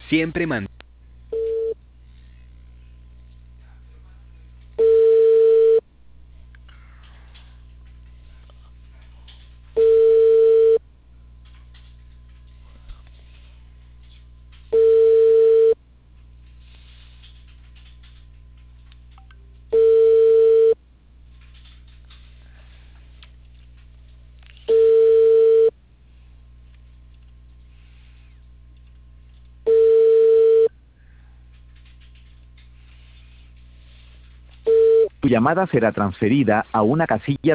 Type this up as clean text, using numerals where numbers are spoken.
Siempre man. Tu llamada será transferida a una casilla